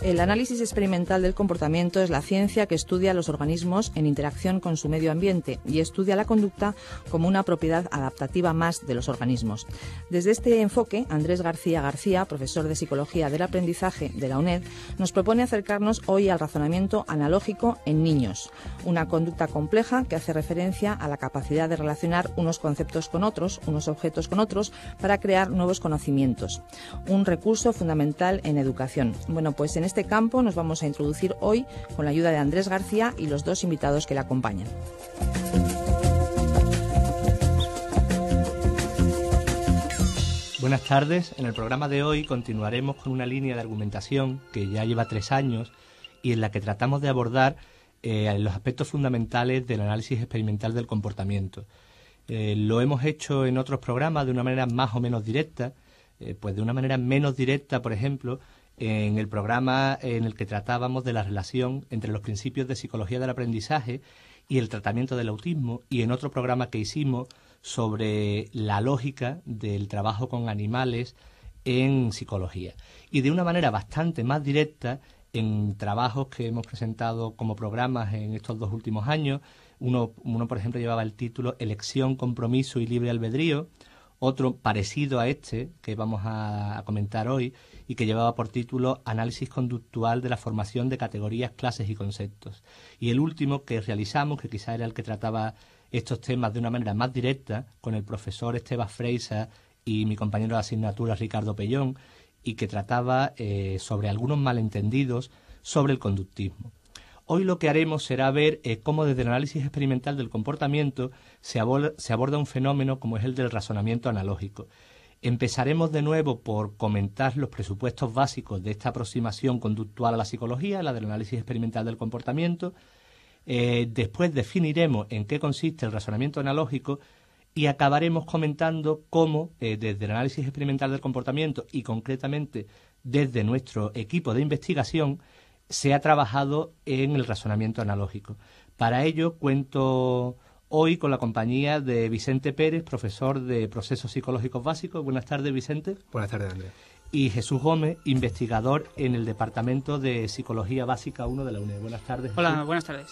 El análisis experimental del comportamiento es la ciencia que estudia los organismos en interacción con su medio ambiente y estudia la conducta como una propiedad adaptativa más de los organismos. Desde este enfoque, Andrés García García, profesor de Psicología del Aprendizaje de la UNED, nos propone acercarnos hoy al razonamiento analógico en niños, una conducta compleja que hace referencia a la capacidad de relacionar unos conceptos con otros, unos objetos con otros, para crear nuevos conocimientos. Un recurso fundamental en educación. Bueno, pues en este campo nos vamos a introducir hoy con la ayuda de Andrés García y los dos invitados que le acompañan. Buenas tardes. En el programa de hoy continuaremos con una línea de argumentación que ya lleva 3 años y en la que tratamos de abordar los aspectos fundamentales del análisis experimental del comportamiento. Lo hemos hecho en otros programas de una manera más o menos directa, pues de una manera menos directa, por ejemplo, en el programa en el que tratábamos de la relación entre los principios de psicología del aprendizaje y el tratamiento del autismo, y en otro programa que hicimos sobre la lógica del trabajo con animales en psicología. Y de una manera bastante más directa en trabajos que hemos presentado como programas en estos 2 últimos años. Uno, por ejemplo, llevaba el título Elección, Compromiso y Libre Albedrío. Otro parecido a este, que vamos a comentar hoy, y que llevaba por título Análisis conductual de la formación de categorías, clases y conceptos. Y el último que realizamos, que quizá era el que trataba estos temas de una manera más directa, con el profesor Esteban Freisa y mi compañero de asignatura Ricardo Pellón, y que trataba sobre algunos malentendidos sobre el conductismo. Hoy lo que haremos será ver cómo desde el análisis experimental del comportamiento se aborda un fenómeno como es el del razonamiento analógico. Empezaremos de nuevo por comentar los presupuestos básicos de esta aproximación conductual a la psicología, la del análisis experimental del comportamiento. Después definiremos en qué consiste el razonamiento analógico y acabaremos comentando cómo desde el análisis experimental del comportamiento y concretamente desde nuestro equipo de investigación se ha trabajado en el razonamiento analógico. Para ello cuento hoy con la compañía de Vicente Pérez, profesor de Procesos Psicológicos Básicos. Buenas tardes, Vicente. Buenas tardes, Andrés. Y Jesús Gómez, investigador en el Departamento de Psicología Básica 1 de la UNED. Buenas tardes, Jesús. Hola, buenas tardes.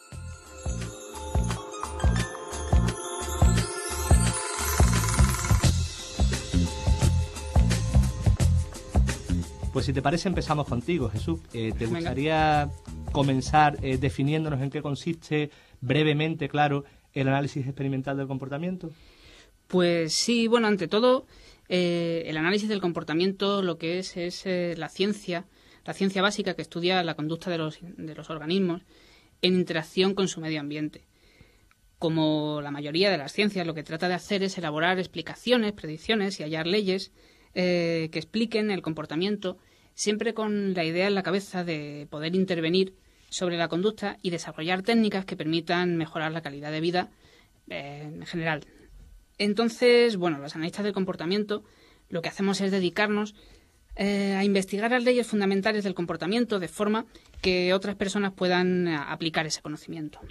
Pues si te parece empezamos contigo, Jesús. ¿Te gustaría comenzar definiéndonos en qué consiste brevemente, claro, el análisis experimental del comportamiento? Pues sí, bueno, ante todo, el análisis del comportamiento lo que es la ciencia básica que estudia la conducta de los organismos en interacción con su medio ambiente. Como la mayoría de las ciencias, lo que trata de hacer es elaborar explicaciones, predicciones y hallar leyes que expliquen el comportamiento, siempre con la idea en la cabeza de poder intervenir sobre la conducta y desarrollar técnicas que permitan mejorar la calidad de vida en general. Entonces, bueno, los analistas del comportamiento lo que hacemos es dedicarnos a investigar las leyes fundamentales del comportamiento de forma que otras personas puedan aplicar ese conocimiento.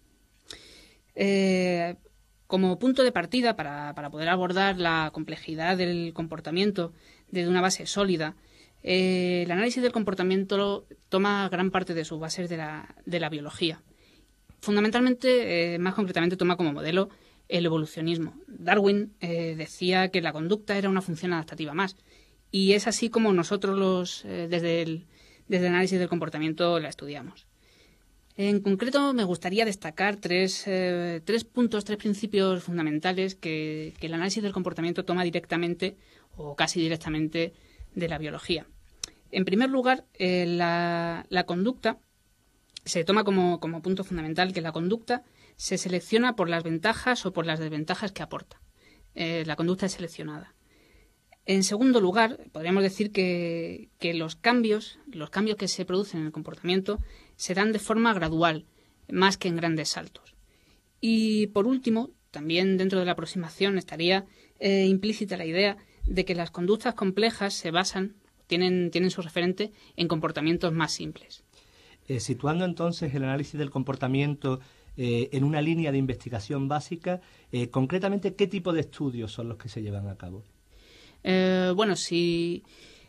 Como punto de partida para poder abordar la complejidad del comportamiento desde una base sólida, el análisis del comportamiento toma gran parte de sus bases de la biología. Fundamentalmente, más concretamente, toma como modelo el evolucionismo. Darwin decía que la conducta era una función adaptativa más, y es así como nosotros desde el análisis del comportamiento la estudiamos. En concreto, me gustaría destacar tres principios fundamentales que el análisis del comportamiento toma directamente o casi directamente de la biología. En primer lugar, la conducta se toma como punto fundamental que la conducta se selecciona por las ventajas o por las desventajas que aporta. La conducta es seleccionada. En segundo lugar, podríamos decir que los cambios que se producen en el comportamiento se dan de forma gradual, más que en grandes saltos. Y por último, también dentro de la aproximación estaría implícita la idea de que las conductas complejas tienen su referente en comportamientos más simples. Situando entonces el análisis del comportamiento en una línea de investigación básica, concretamente, ¿qué tipo de estudios son los que se llevan a cabo? Bueno, si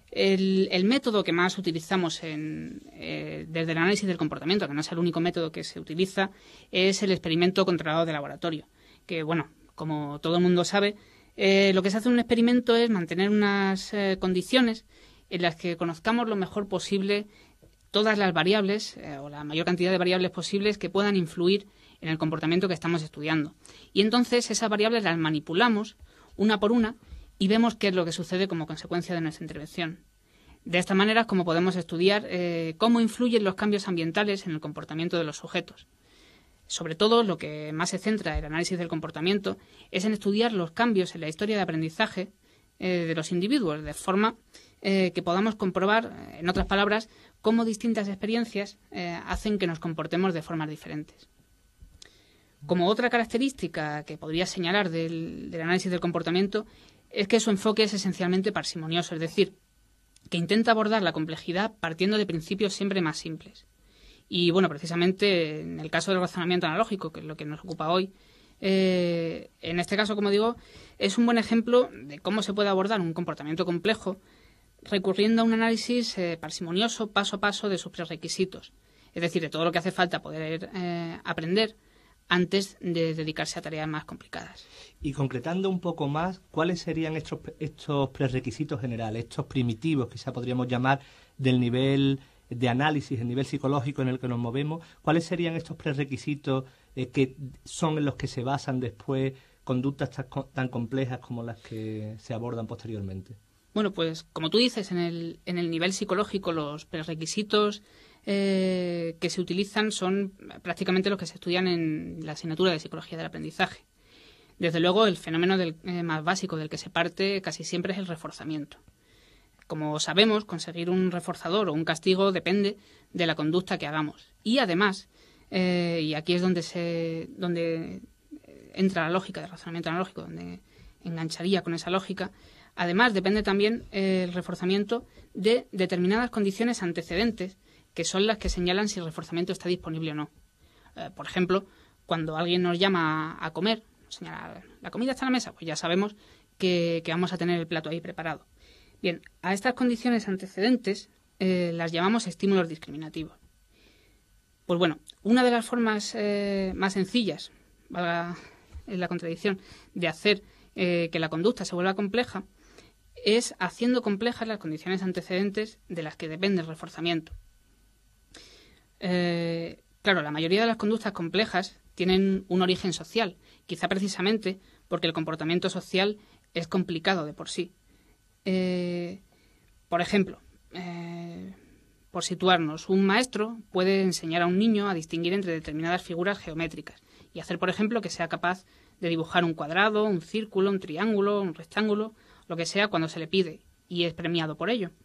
El método que más utilizamos desde el análisis del comportamiento, que no es el único método que se utiliza, es el experimento controlado de laboratorio. Que, bueno, como todo el mundo sabe, lo que se hace en un experimento es mantener unas condiciones en las que conozcamos lo mejor posible todas las variables o la mayor cantidad de variables posibles que puedan influir en el comportamiento que estamos estudiando. Y entonces esas variables las manipulamos una por una y vemos qué es lo que sucede como consecuencia de nuestra intervención. De esta manera es como podemos estudiar cómo influyen los cambios ambientales en el comportamiento de los sujetos. Sobre todo, lo que más se centra el análisis del comportamiento es en estudiar los cambios en la historia de aprendizaje de los individuos, de forma que podamos comprobar, en otras palabras, cómo distintas experiencias hacen que nos comportemos de formas diferentes. Como otra característica que podría señalar del análisis del comportamiento es que su enfoque es esencialmente parsimonioso, es decir, que intenta abordar la complejidad partiendo de principios siempre más simples. Y bueno, precisamente en el caso del razonamiento analógico, que es lo que nos ocupa hoy, en este caso, como digo, es un buen ejemplo de cómo se puede abordar un comportamiento complejo recurriendo a un análisis parsimonioso paso a paso de sus prerequisitos, es decir, de todo lo que hace falta poder aprender antes de dedicarse a tareas más complicadas. Y concretando un poco más, ¿cuáles serían estos prerequisitos generales, estos primitivos, quizá podríamos llamar, del nivel de análisis, el nivel psicológico en el que nos movemos? ¿Cuáles serían estos prerequisitos que son en los que se basan después conductas tan complejas como las que se abordan posteriormente? Bueno, pues como tú dices, en el nivel psicológico los prerequisitos que se utilizan son prácticamente los que se estudian en la asignatura de Psicología del Aprendizaje. Desde luego, el fenómeno más básico del que se parte casi siempre es el reforzamiento. Como sabemos, conseguir un reforzador o un castigo depende de la conducta que hagamos. Y además, y aquí es donde entra la lógica del razonamiento analógico, donde engancharía con esa lógica, además depende también el reforzamiento de determinadas condiciones antecedentes que son las que señalan si el reforzamiento está disponible o no. Por ejemplo, cuando alguien nos llama a comer, señala, ¿la comida está en la mesa? Pues ya sabemos que vamos a tener el plato ahí preparado. Bien, a estas condiciones antecedentes las llamamos estímulos discriminativos. Pues bueno, una de las formas más sencillas, valga la contradicción, de hacer que la conducta se vuelva compleja es haciendo complejas las condiciones antecedentes de las que depende el reforzamiento. Claro, la mayoría de las conductas complejas tienen un origen social, quizá precisamente porque el comportamiento social es complicado de por sí. Por ejemplo, por situarnos, un maestro puede enseñar a un niño a distinguir entre determinadas figuras geométricas y hacer, por ejemplo, que sea capaz de dibujar un cuadrado, un círculo, un triángulo, un rectángulo, lo que sea cuando se le pide, y es premiado por ello.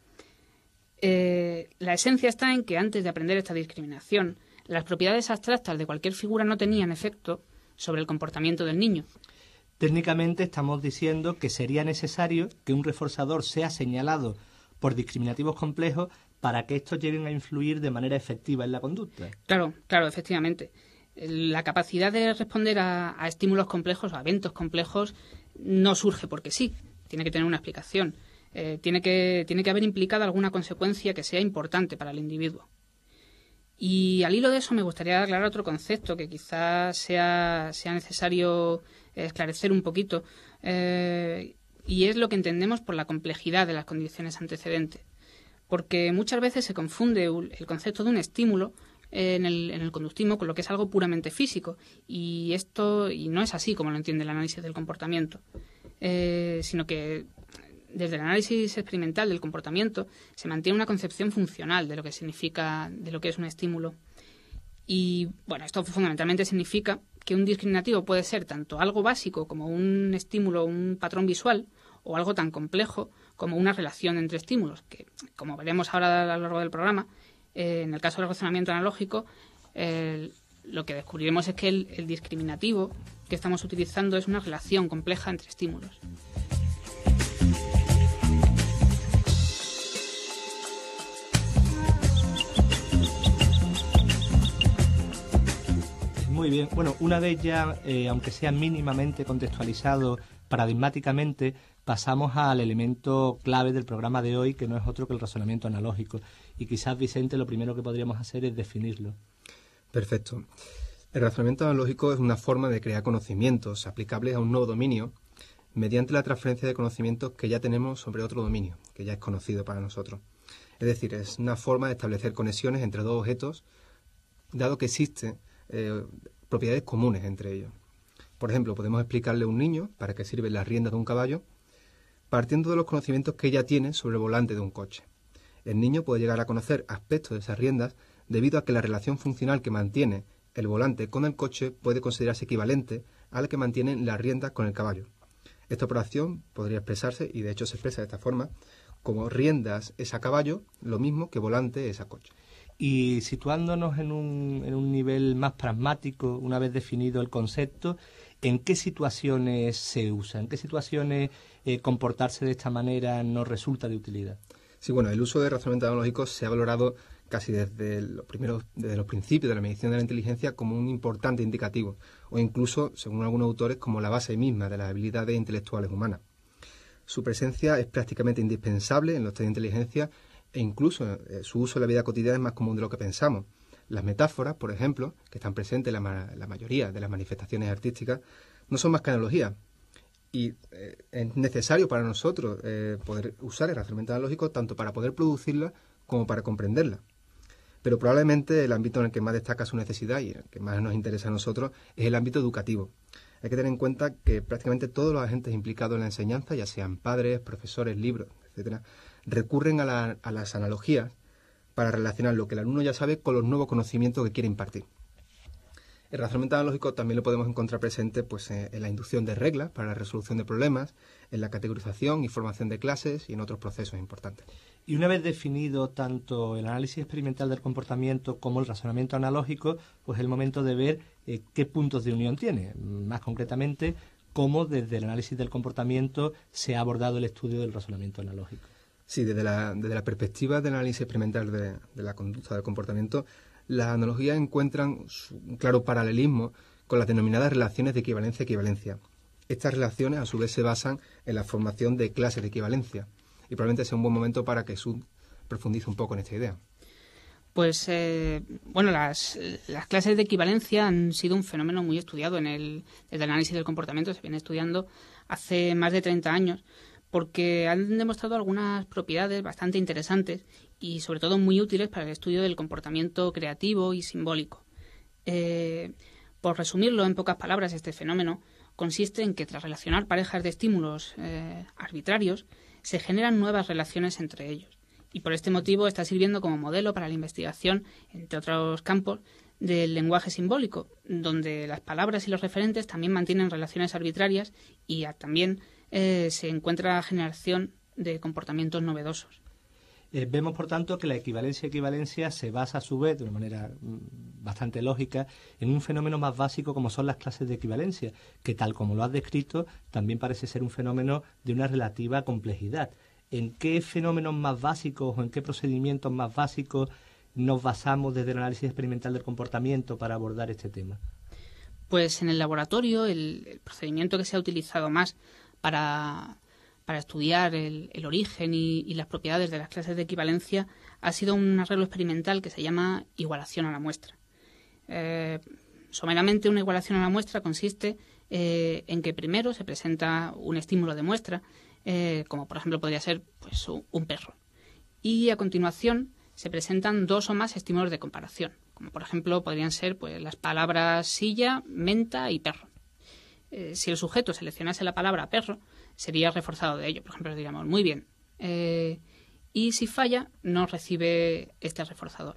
La esencia está en que antes de aprender esta discriminación, las propiedades abstractas de cualquier figura no tenían efecto sobre el comportamiento del niño. Técnicamente estamos diciendo que sería necesario que un reforzador sea señalado por discriminativos complejos para que estos lleguen a influir de manera efectiva en la conducta. Claro, efectivamente. La capacidad de responder a estímulos complejos, a eventos complejos, no surge porque sí. Tiene que tener una explicación. Tiene que haber implicada alguna consecuencia que sea importante para el individuo. Y al hilo de eso me gustaría aclarar otro concepto que quizás sea necesario esclarecer un poquito, y es lo que entendemos por la complejidad de las condiciones antecedentes. Porque muchas veces se confunde el concepto de un estímulo en el conductismo con lo que es algo puramente físico, y no es así como lo entiende el análisis del comportamiento, sino que desde el análisis experimental del comportamiento se mantiene una concepción funcional de lo que significa, de lo que es un estímulo. Y bueno, esto fundamentalmente significa que un discriminativo puede ser tanto algo básico como un estímulo, un patrón visual, o algo tan complejo como una relación entre estímulos, que como veremos ahora a lo largo del programa, en el caso del razonamiento analógico, lo que descubriremos es que el discriminativo que estamos utilizando es una relación compleja entre estímulos. Muy bien. Bueno, una vez ya, aunque sea mínimamente contextualizado paradigmáticamente, pasamos al elemento clave del programa de hoy, que no es otro que el razonamiento analógico. Y quizás, Vicente, lo primero que podríamos hacer es definirlo. Perfecto. El razonamiento analógico es una forma de crear conocimientos aplicables a un nuevo dominio mediante la transferencia de conocimientos que ya tenemos sobre otro dominio, que ya es conocido para nosotros. Es decir, es una forma de establecer conexiones entre dos objetos, dado que existen propiedades comunes entre ellos. Por ejemplo, podemos explicarle a un niño para qué sirven las riendas de un caballo, partiendo de los conocimientos que ella tiene sobre el volante de un coche. El niño puede llegar a conocer aspectos de esas riendas debido a que la relación funcional que mantiene el volante con el coche puede considerarse equivalente a la que mantienen las riendas con el caballo. Esta operación podría expresarse, y de hecho se expresa de esta forma, como riendas es a caballo, lo mismo que volante es a coche. Y situándonos en un nivel más pragmático, una vez definido el concepto, ¿en qué situaciones se usa? ¿En qué situaciones comportarse de esta manera nos resulta de utilidad? Sí, bueno, el uso de razonamiento analógico se ha valorado casi desde los principios de la medición de la inteligencia como un importante indicativo, o incluso, según algunos autores, como la base misma de las habilidades intelectuales humanas. Su presencia es prácticamente indispensable en los test de inteligencia e incluso su uso en la vida cotidiana es más común de lo que pensamos. Las metáforas, por ejemplo, que están presentes en la mayoría de las manifestaciones artísticas, no son más que analogías. Y es necesario para nosotros poder usar el razonamiento analógico tanto para poder producirla como para comprenderla. Pero probablemente el ámbito en el que más destaca su necesidad y el que más nos interesa a nosotros es el ámbito educativo. Hay que tener en cuenta que prácticamente todos los agentes implicados en la enseñanza, ya sean padres, profesores, libros, etcétera, recurren a las analogías para relacionar lo que el alumno ya sabe con los nuevos conocimientos que quiere impartir. El razonamiento analógico también lo podemos encontrar presente en la inducción de reglas para la resolución de problemas, en la categorización y formación de clases y en otros procesos importantes. Y una vez definido tanto el análisis experimental del comportamiento como el razonamiento analógico, pues es el momento de ver qué puntos de unión tiene. Más concretamente, cómo desde el análisis del comportamiento se ha abordado el estudio del razonamiento analógico. Sí, desde la perspectiva del análisis experimental de la conducta del comportamiento, las analogías encuentran un claro paralelismo con las denominadas relaciones de equivalencia-equivalencia. Estas relaciones, a su vez, se basan en la formación de clases de equivalencia. Y probablemente sea un buen momento para que Sud profundice un poco en esta idea. Pues, las clases de equivalencia han sido un fenómeno muy estudiado desde el análisis del comportamiento. Se viene estudiando hace más de 30 años porque han demostrado algunas propiedades bastante interesantes y, sobre todo, muy útiles para el estudio del comportamiento creativo y simbólico. Por resumirlo en pocas palabras, este fenómeno consiste en que, tras relacionar parejas de estímulos arbitrarios, se generan nuevas relaciones entre ellos. Y por este motivo está sirviendo como modelo para la investigación, entre otros campos, del lenguaje simbólico, donde las palabras y los referentes también mantienen relaciones arbitrarias y también se encuentra la generación de comportamientos novedosos. Vemos, por tanto, que la equivalencia se basa, a su vez, de una manera bastante lógica, en un fenómeno más básico como son las clases de equivalencia, que, tal como lo has descrito, también parece ser un fenómeno de una relativa complejidad. ¿En qué fenómenos más básicos o en qué procedimientos más básicos nos basamos desde el análisis experimental del comportamiento para abordar este tema? Pues en el laboratorio el procedimiento que se ha utilizado más para estudiar el origen y las propiedades de las clases de equivalencia ha sido un arreglo experimental que se llama igualación a la muestra. Someramente, una igualación a la muestra consiste en que primero se presenta un estímulo de muestra, como por ejemplo podría ser pues, un perro, y a continuación se presentan dos o más estímulos de comparación, como por ejemplo podrían ser pues, las palabras silla, menta y perro. Si el sujeto seleccionase la palabra perro, sería reforzado de ello. Por ejemplo, diríamos, muy bien. Y si falla, no recibe este reforzador.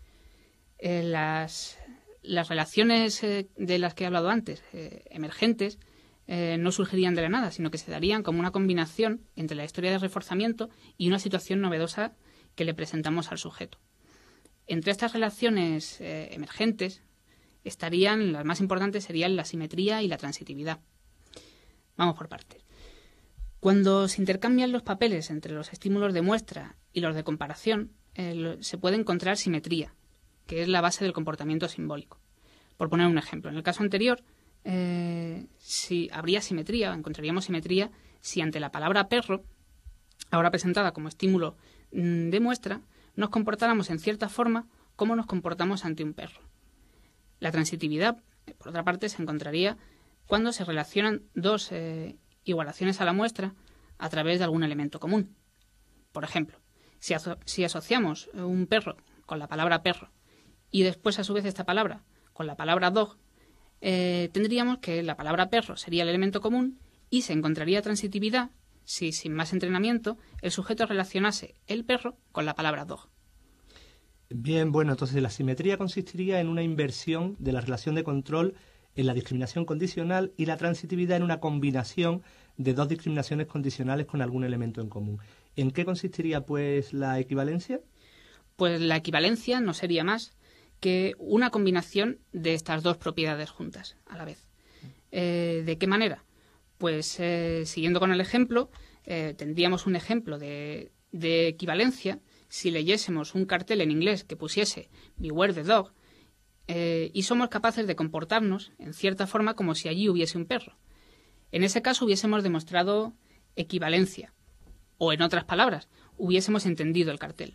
Las relaciones de las que he hablado antes, emergentes, no surgirían de la nada, sino que se darían como una combinación entre la historia de reforzamiento y una situación novedosa que le presentamos al sujeto. Entre estas relaciones emergentes estarían, las más importantes serían la simetría y la transitividad. Vamos por partes. Cuando se intercambian los papeles entre los estímulos de muestra y los de comparación, se puede encontrar simetría, que es la base del comportamiento simbólico. Por poner un ejemplo, en el caso anterior, si habría simetría, encontraríamos simetría si ante la palabra perro, ahora presentada como estímulo de muestra, nos comportáramos en cierta forma como nos comportamos ante un perro. La transitividad, por otra parte, se encontraría cuando se relacionan dos igualaciones a la muestra a través de algún elemento común. Por ejemplo, si asociamos un perro con la palabra perro y después a su vez esta palabra con la palabra dog, tendríamos que la palabra perro sería el elemento común y se encontraría transitividad si, sin más entrenamiento, el sujeto relacionase el perro con la palabra dog. Bien, bueno, entonces la simetría consistiría en una inversión de la relación de control en la discriminación condicional y la transitividad en una combinación de dos discriminaciones condicionales con algún elemento en común. ¿En qué consistiría, pues, la equivalencia? Pues la equivalencia no sería más que una combinación de estas dos propiedades juntas a la vez. ¿De qué manera? Pues siguiendo con el ejemplo, tendríamos un ejemplo de equivalencia si leyésemos un cartel en inglés que pusiese "Beware the dog", y somos capaces de comportarnos en cierta forma como si allí hubiese un perro. En ese caso hubiésemos demostrado equivalencia, o en otras palabras, hubiésemos entendido el cartel.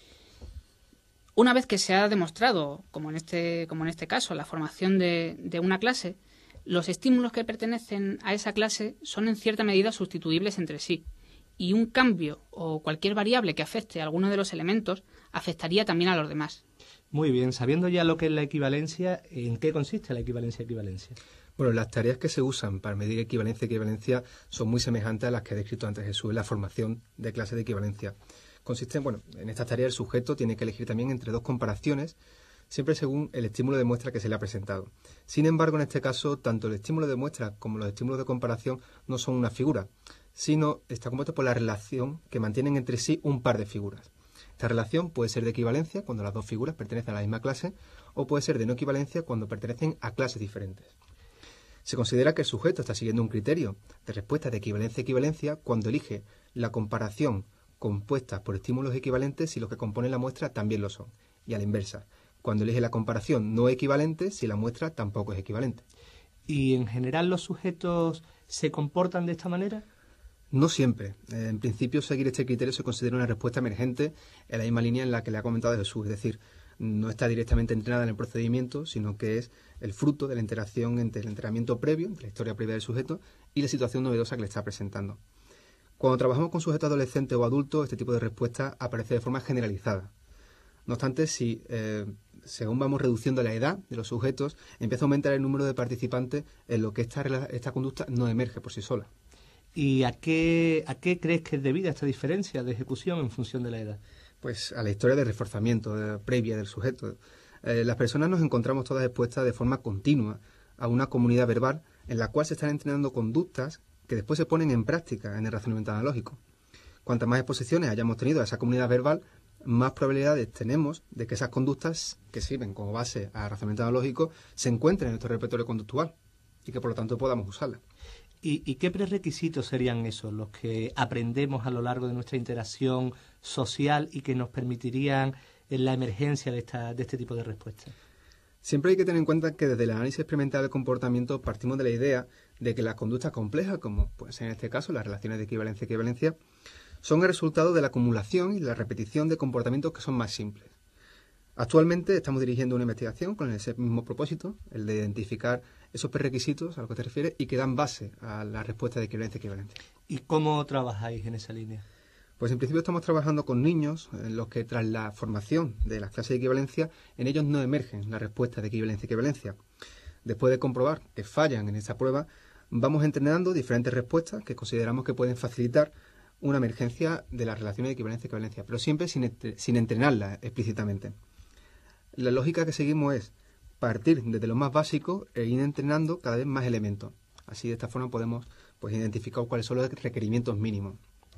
Una vez que se ha demostrado, como en este caso, la formación de una clase, los estímulos que pertenecen a esa clase son en cierta medida sustituibles entre sí, y un cambio o cualquier variable que afecte a alguno de los elementos afectaría también a los demás. Muy bien, sabiendo ya lo que es la equivalencia, ¿en qué consiste la equivalencia? Bueno, las tareas que se usan para medir equivalencia son muy semejantes a las que ha descrito antes Jesús en la formación de clases de equivalencia. Consisten, en estas tareas el sujeto tiene que elegir también entre dos comparaciones, siempre según el estímulo de muestra que se le ha presentado. Sin embargo, en este caso, tanto el estímulo de muestra como los estímulos de comparación no son una figura, sino está compuesto por la relación que mantienen entre sí un par de figuras. Esta relación puede ser de equivalencia cuando las dos figuras pertenecen a la misma clase, o puede ser de no equivalencia cuando pertenecen a clases diferentes. Se considera que el sujeto está siguiendo un criterio de respuesta de equivalencia-equivalencia cuando elige la comparación compuesta por estímulos equivalentes si los que componen la muestra también lo son, y a la inversa, cuando elige la comparación no equivalente si la muestra tampoco es equivalente. ¿Y en general los sujetos se comportan de esta manera? No siempre. En principio, seguir este criterio se considera una respuesta emergente en la misma línea en la que le ha comentado Jesús, es decir, no está directamente entrenada en el procedimiento, sino que es el fruto de la interacción entre el entrenamiento previo, entre la historia previa del sujeto, y la situación novedosa que le está presentando. Cuando trabajamos con sujetos adolescentes o adultos, este tipo de respuesta aparece de forma generalizada. No obstante, si según vamos reduciendo la edad de los sujetos, empieza a aumentar el número de participantes en lo que esta conducta no emerge por sí sola. ¿Y a qué crees que es debida esta diferencia de ejecución en función de la edad? Pues a la historia de reforzamiento previa del sujeto. Las personas nos encontramos todas expuestas de forma continua a una comunidad verbal en la cual se están entrenando conductas que después se ponen en práctica en el razonamiento analógico. Cuantas más exposiciones hayamos tenido a esa comunidad verbal, más probabilidades tenemos de que esas conductas que sirven como base al razonamiento analógico se encuentren en nuestro repertorio conductual y que por lo tanto podamos usarlas. ¿Y qué prerequisitos serían esos, los que aprendemos a lo largo de nuestra interacción social y que nos permitirían la emergencia de este tipo de respuestas? Siempre hay que tener en cuenta que desde el análisis experimental del comportamiento partimos de la idea de que las conductas complejas, como pueden ser en este caso las relaciones de equivalencia-equivalencia, son el resultado de la acumulación y la repetición de comportamientos que son más simples. Actualmente estamos dirigiendo una investigación con ese mismo propósito, el de identificar esos prerequisitos a los que te refieres y que dan base a la respuesta de equivalencia-equivalencia. ¿Y cómo trabajáis en esa línea? Pues en principio estamos trabajando con niños en los que tras la formación de las clases de equivalencia, en ellos no emergen las respuestas de equivalencia-equivalencia. Después de comprobar que fallan en esta prueba, vamos entrenando diferentes respuestas que consideramos que pueden facilitar una emergencia de las relaciones de equivalencia-equivalencia, pero siempre sin entrenarlas explícitamente. La lógica que seguimos es partir desde lo más básico e ir entrenando cada vez más elementos. Así de esta forma podemos identificar cuáles son los requerimientos mínimos.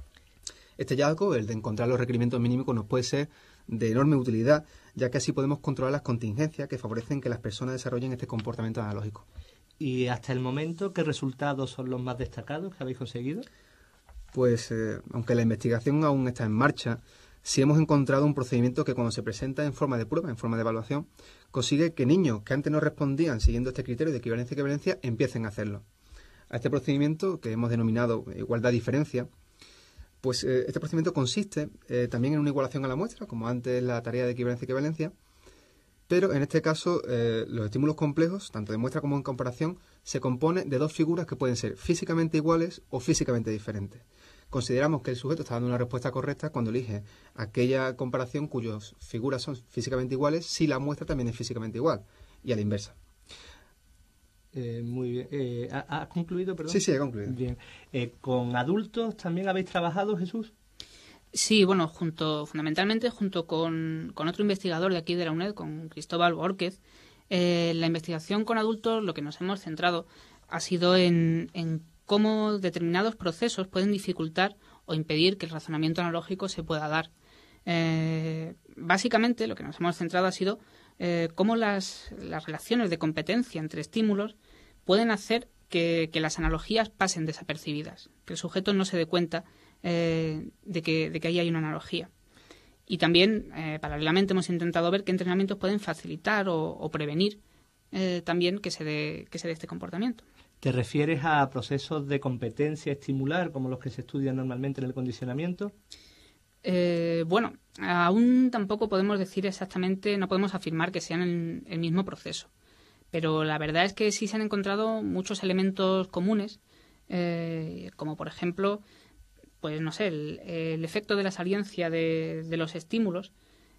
Este hallazgo, el de encontrar los requerimientos mínimos, nos puede ser de enorme utilidad, ya que así podemos controlar las contingencias que favorecen que las personas desarrollen este comportamiento analógico. ¿Y hasta el momento qué resultados son los más destacados que habéis conseguido? Pues, aunque la investigación aún está en marcha, sí hemos encontrado un procedimiento que cuando se presenta en forma de prueba, en forma de evaluación, consigue que niños que antes no respondían siguiendo este criterio de equivalencia-equivalencia empiecen a hacerlo. a este procedimiento que hemos denominado igualdad-diferencia, pues este procedimiento consiste también en una igualación a la muestra, como antes la tarea de equivalencia-equivalencia, pero en este caso los estímulos complejos, tanto de muestra como en comparación, se componen de dos figuras que pueden ser físicamente iguales o físicamente diferentes. Consideramos que el sujeto está dando una respuesta correcta cuando elige aquella comparación cuyas figuras son físicamente iguales si la muestra también es físicamente igual, y a la inversa. Muy bien. ¿Has concluido, perdón? Sí, he concluido. Bien. ¿Con adultos también habéis trabajado, Jesús? Sí, bueno, fundamentalmente junto con otro investigador de aquí de la UNED, con Cristóbal Bórquez, la investigación con adultos lo que nos hemos centrado ha sido en cómo determinados procesos pueden dificultar o impedir que el razonamiento analógico se pueda dar. Básicamente lo que nos hemos centrado ha sido cómo las relaciones de competencia entre estímulos pueden hacer que las analogías pasen desapercibidas, que el sujeto no se dé cuenta de que ahí hay una analogía. Y también, paralelamente, hemos intentado ver qué entrenamientos pueden facilitar o prevenir también que se dé este comportamiento. ¿Te refieres a procesos de competencia estimular como los que se estudian normalmente en el condicionamiento? Bueno, aún tampoco podemos decir exactamente, no podemos afirmar que sean el mismo proceso. Pero la verdad es que sí se han encontrado muchos elementos comunes, como por ejemplo, pues no sé, el efecto de la saliencia de los estímulos,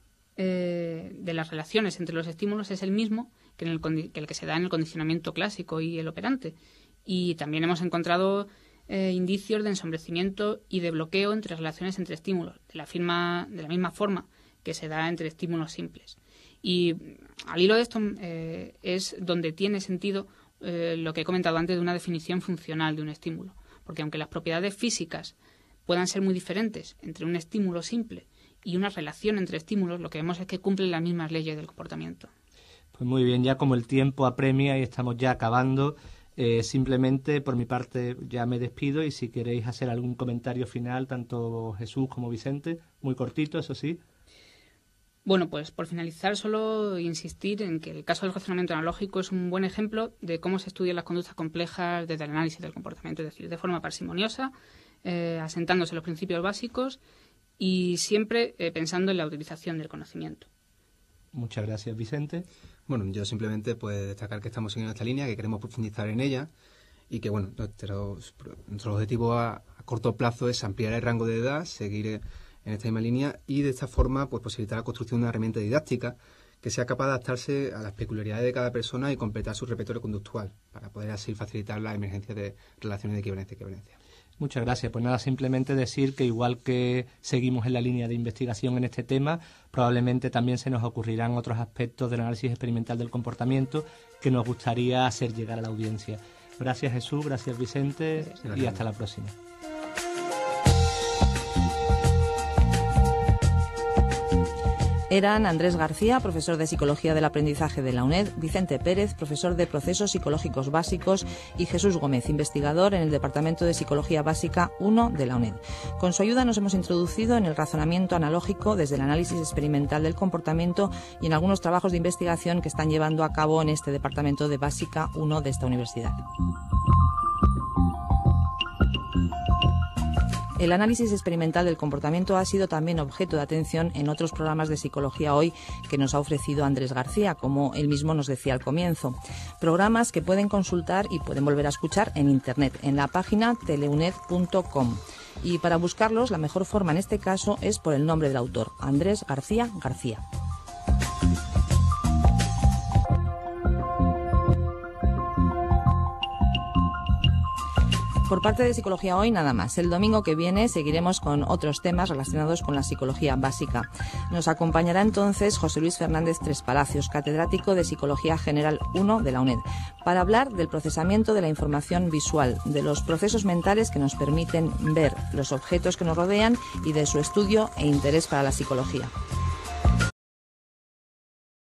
de las relaciones entre los estímulos es el mismo que el que se da en el condicionamiento clásico y el operante. Y también hemos encontrado indicios de ensombrecimiento y de bloqueo entre relaciones entre estímulos, de la misma forma que se da entre estímulos simples. Y al hilo de esto es donde tiene sentido lo que he comentado antes de una definición funcional de un estímulo. Porque aunque las propiedades físicas puedan ser muy diferentes entre un estímulo simple y una relación entre estímulos, lo que vemos es que cumplen las mismas leyes del comportamiento. Pues muy bien, ya como el tiempo apremia y estamos ya acabando, simplemente por mi parte ya me despido y si queréis hacer algún comentario final, tanto Jesús como Vicente, muy cortito, eso sí. Bueno, pues por finalizar, solo insistir en que el caso del razonamiento analógico es un buen ejemplo de cómo se estudian las conductas complejas desde el análisis del comportamiento, es decir, de forma parsimoniosa, asentándose los principios básicos y siempre pensando en la utilización del conocimiento. Muchas gracias, Vicente. Bueno, yo simplemente pues destacar que estamos siguiendo esta línea, que queremos profundizar en ella y que bueno, nuestro objetivo a corto plazo es ampliar el rango de edad, seguir en esta misma línea y de esta forma pues posibilitar la construcción de una herramienta didáctica que sea capaz de adaptarse a las peculiaridades de cada persona y completar su repertorio conductual para poder así facilitar la emergencia de relaciones de equivalencia. Muchas gracias. Pues nada, simplemente decir que igual que seguimos en la línea de investigación en este tema, probablemente también se nos ocurrirán otros aspectos del análisis experimental del comportamiento que nos gustaría hacer llegar a la audiencia. Gracias, Jesús, gracias, Vicente, gracias. Y hasta la próxima. Eran Andrés García, profesor de Psicología del Aprendizaje de la UNED, Vicente Pérez, profesor de Procesos Psicológicos Básicos, y Jesús Gómez, investigador en el Departamento de Psicología Básica 1 de la UNED. Con su ayuda nos hemos introducido en el razonamiento analógico desde el análisis experimental del comportamiento y en algunos trabajos de investigación que están llevando a cabo en este Departamento de Básica 1 de esta universidad. El análisis experimental del comportamiento ha sido también objeto de atención en otros programas de Psicología Hoy que nos ha ofrecido Andrés García, como él mismo nos decía al comienzo. Programas que pueden consultar y pueden volver a escuchar en Internet, en la página teleuned.com. Y para buscarlos, la mejor forma en este caso es por el nombre del autor, Andrés García García. Por parte de Psicología Hoy, nada más. El domingo que viene seguiremos con otros temas relacionados con la psicología básica. Nos acompañará entonces José Luis Fernández Tres Palacios, catedrático de Psicología General 1 de la UNED, para hablar del procesamiento de la información visual, de los procesos mentales que nos permiten ver los objetos que nos rodean y de su estudio e interés para la psicología.